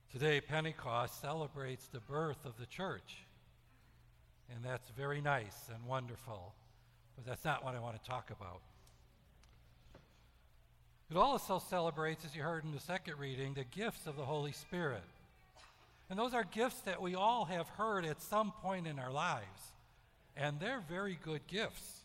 Today, Pentecost celebrates the birth of the church, and that's very nice and wonderful, but that's not what I want to talk about. It also celebrates, as you heard in the second reading, the gifts of the Holy Spirit. And those are gifts that we all have heard at some point in our lives, and they're very good gifts.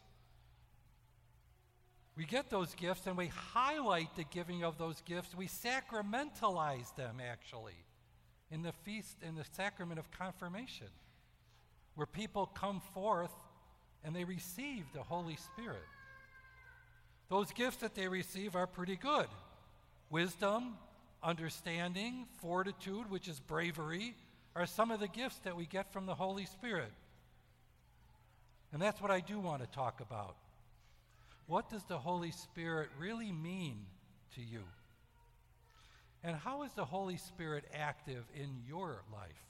We get those gifts and we highlight the giving of those gifts. We sacramentalize them, actually, in the feast, in the sacrament of confirmation, where people come forth and they receive the Holy Spirit. Those gifts that they receive are pretty good. Wisdom, understanding, fortitude, which is bravery, are some of the gifts that we get from the Holy Spirit. And that's what I do want to talk about. What does the Holy Spirit really mean to you? And how is the Holy Spirit active in your life?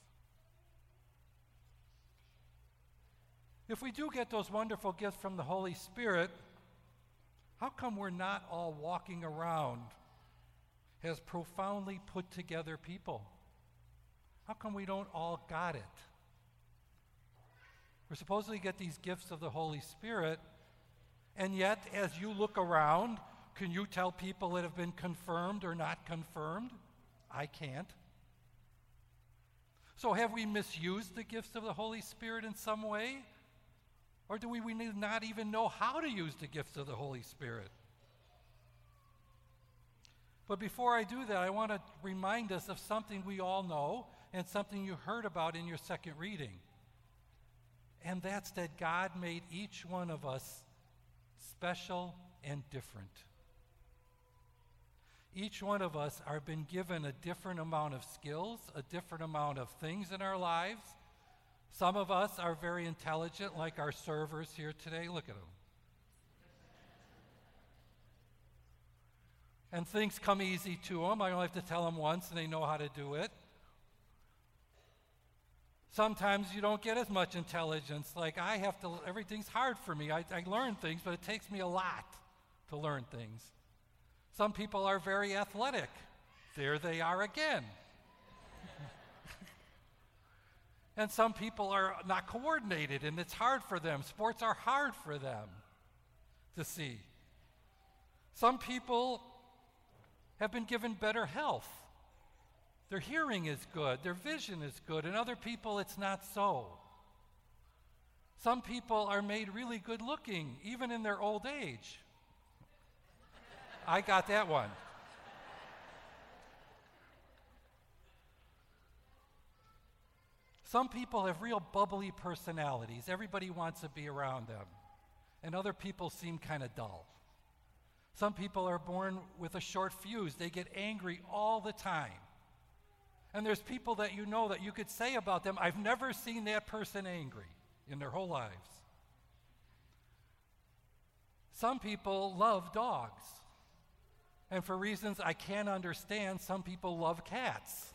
If we do get those wonderful gifts from the Holy Spirit, how come we're not all walking around as profoundly put together people? How come we don't all got it? We're supposedly get these gifts of the Holy Spirit, and yet, as you look around, can you tell people that have been confirmed or not confirmed? I can't. So have we misused the gifts of the Holy Spirit in some way? Or do we not even know how to use the gifts of the Holy Spirit? But before I do that, I want to remind us of something we all know and something you heard about in your second reading. And that's that God made each one of us special and different. Each one of us are been given a different amount of skills, a different amount of things in our lives. Some of us are very intelligent, like our servers here today. Look at them. And things come easy to them. I only have to tell them once and they know how to do it. Sometimes you don't get as much intelligence. Like everything's hard for me. I learn things, but it takes me a lot to learn things. Some people are very athletic. There they are again. And some people are not coordinated, and it's hard for them. Sports are hard for them to see. Some people have been given better health. Their hearing is good, their vision is good, and other people it's not so. Some people are made really good looking, even in their old age. I got that one. Some people have real bubbly personalities. Everybody wants to be around them. And other people seem kind of dull. Some people are born with a short fuse. They get angry all the time. And there's people that you know that you could say about them, I've never seen that person angry in their whole lives. Some people love dogs. And for reasons I can't understand, some people love cats.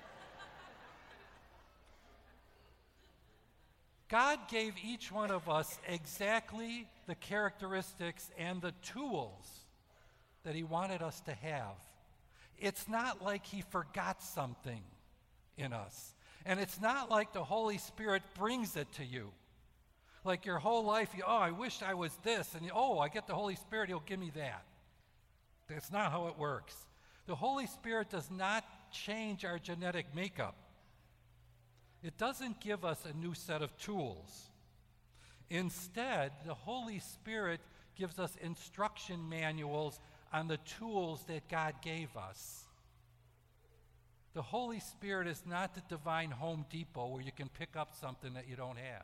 God gave each one of us exactly the characteristics and the tools that he wanted us to have. It's not like he forgot something in us. And it's not like the Holy Spirit brings it to you. Like your whole life, I wish I was this, and I get the Holy Spirit, he'll give me that. That's not how it works. The Holy Spirit does not change our genetic makeup. It doesn't give us a new set of tools. Instead, the Holy Spirit gives us instruction manuals on the tools that God gave us. The Holy Spirit is not the divine Home Depot where you can pick up something that you don't have.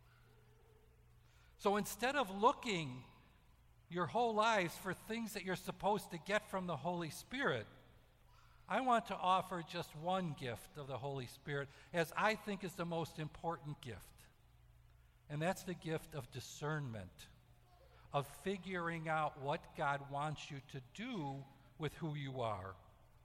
So instead of looking your whole lives for things that you're supposed to get from the Holy Spirit, I want to offer just one gift of the Holy Spirit as I think is the most important gift. And that's the gift of discernment, of figuring out what God wants you to do with who you are.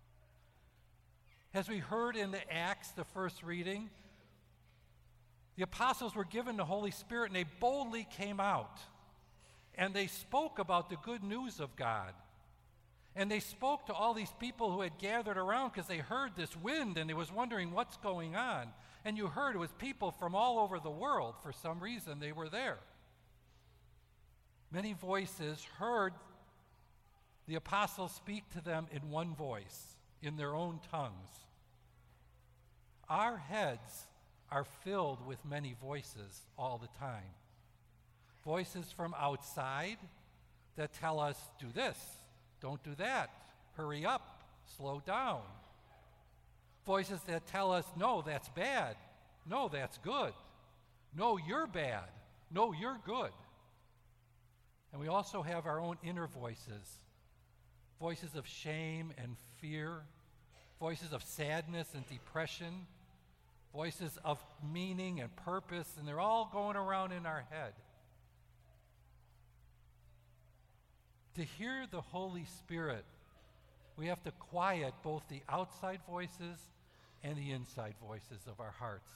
As we heard in the Acts, the first reading, the apostles were given the Holy Spirit and they boldly came out and they spoke about the good news of God. And they spoke to all these people who had gathered around because they heard this wind and they was wondering what's going on. And you heard it was people from all over the world. For some reason, they were there. Many voices heard the apostles speak to them in one voice, in their own tongues. Our heads are filled with many voices all the time. Voices from outside that tell us, do this, don't do that, hurry up, slow down. Voices that tell us, no, that's bad, no, that's good, no, you're bad, no, you're good. And we also have our own inner voices, voices of shame and fear, voices of sadness and depression, voices of meaning and purpose, and they're all going around in our head. To hear the Holy Spirit, we have to quiet both the outside voices and the inside voices of our hearts.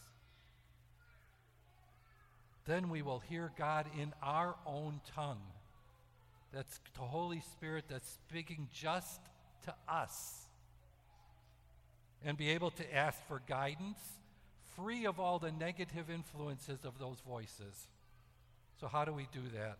Then we will hear God in our own tongue. That's the Holy Spirit that's speaking just to us. And be able to ask for guidance, free of all the negative influences of those voices. So how do we do that?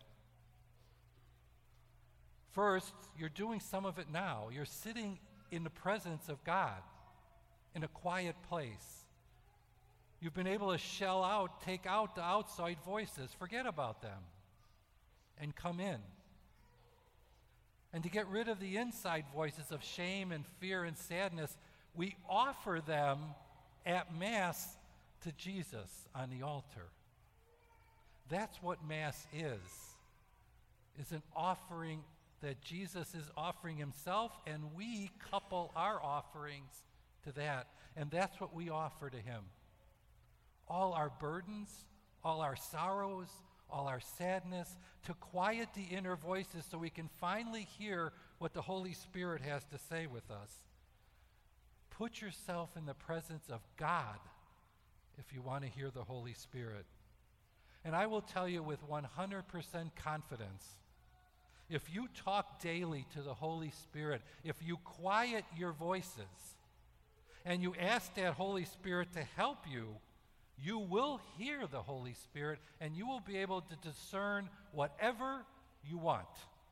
First, you're doing some of it now. You're sitting in the presence of God in a quiet place. You've been able to take out the outside voices, forget about them, and come in. And to get rid of the inside voices of shame and fear and sadness, we offer them at Mass to Jesus on the altar. That's what Mass is an offering that Jesus is offering himself, and we couple our offerings to that, and that's what we offer to him. All our burdens, all our sorrows, all our sadness, to quiet the inner voices so we can finally hear what the Holy Spirit has to say with us. Put yourself in the presence of God if you want to hear the Holy Spirit. And I will tell you with 100% confidence, if you talk daily to the Holy Spirit, if you quiet your voices, and you ask that Holy Spirit to help you, you will hear the Holy Spirit, and you will be able to discern whatever you want.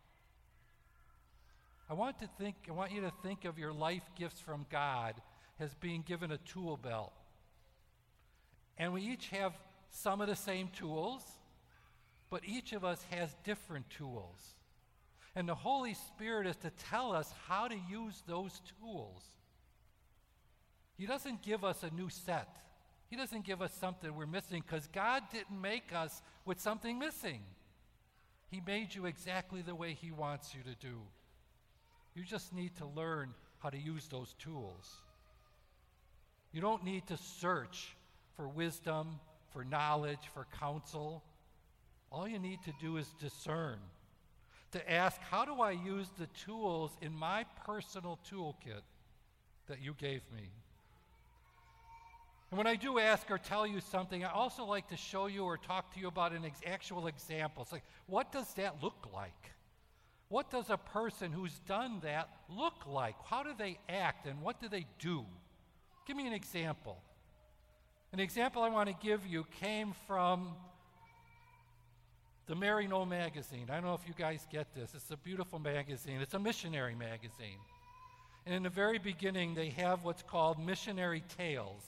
I want you to think of your life gifts from God as being given a tool belt. And we each have some of the same tools, but each of us has different tools. And the Holy Spirit is to tell us how to use those tools. He doesn't give us a new set. He doesn't give us something we're missing, because God didn't make us with something missing. He made you exactly the way he wants you to do. You just need to learn how to use those tools. You don't need to search for wisdom, for knowledge, for counsel. All you need to do is discern. To ask, how do I use the tools in my personal toolkit that you gave me? And when I do ask or tell you something, I also like to show you or talk to you about an actual example. It's like, what does that look like? What does a person who's done that look like? How do they act, and what do they do? Give me an example. An example I want to give you came from the Maryknoll magazine. I don't know if you guys get this. It's a beautiful magazine. It's a missionary magazine. And in the very beginning, they have what's called missionary tales.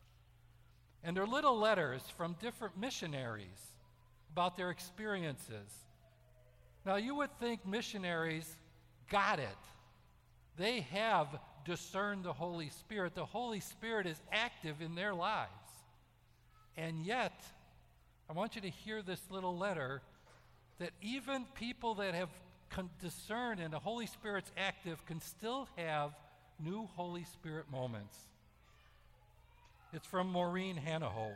And they're little letters from different missionaries about their experiences. Now, you would think missionaries got it. They have discerned the Holy Spirit. The Holy Spirit is active in their lives. And yet, I want you to hear this little letter, that even people that have discerned and the Holy Spirit's active can still have new Holy Spirit moments. It's from Maureen Hanaho.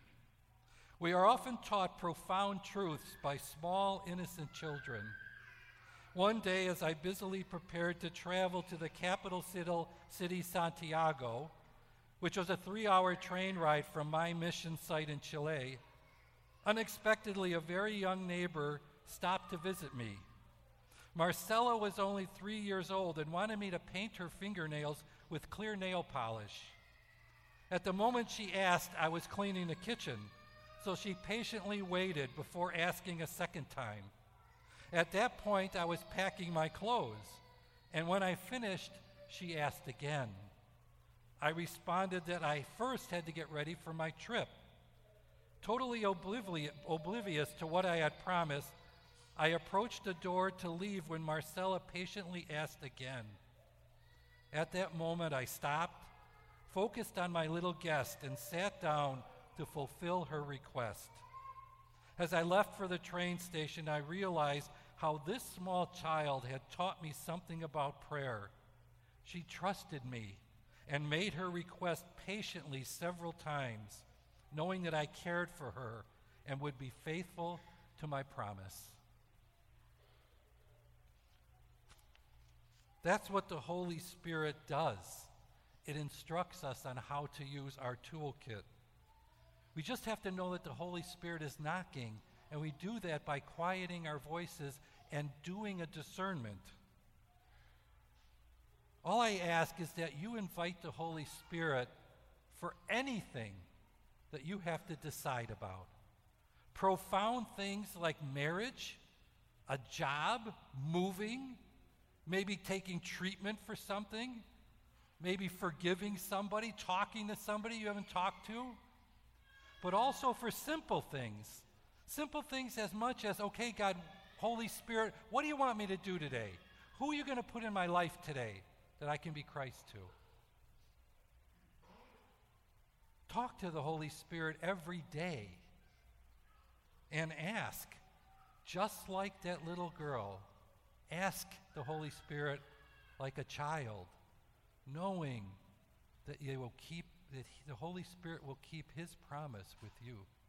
We are often taught profound truths by small, innocent children. One day, as I busily prepared to travel to the capital city, Santiago, which was a 3-hour train ride from my mission site in Chile, unexpectedly, a very young neighbor stopped to visit me. Marcella was only 3 years old and wanted me to paint her fingernails with clear nail polish. At the moment she asked, I was cleaning the kitchen, so she patiently waited before asking a second time. At that point, I was packing my clothes, and when I finished, she asked again. I responded that I first had to get ready for my trip. Totally oblivious to what I had promised, I approached the door to leave when Marcella patiently asked again. At that moment, I stopped, focused on my little guest, and sat down to fulfill her request. As I left for the train station, I realized how this small child had taught me something about prayer. She trusted me and made her request patiently several times, knowing that I cared for her and would be faithful to my promise. That's what the Holy Spirit does. It instructs us on how to use our toolkit. We just have to know that the Holy Spirit is knocking, and we do that by quieting our voices and doing a discernment. All I ask is that you invite the Holy Spirit for anything that you have to decide about. Profound things like marriage, a job, moving, maybe taking treatment for something, maybe forgiving somebody, talking to somebody you haven't talked to, but also for simple things. Simple things as much as, okay, God, Holy Spirit, what do you want me to do today? Who are you going to put in my life today that I can be Christ to? Talk to the Holy Spirit every day and ask, just like that little girl. Ask the Holy Spirit like a child, knowing that the Holy Spirit will keep his promise with you.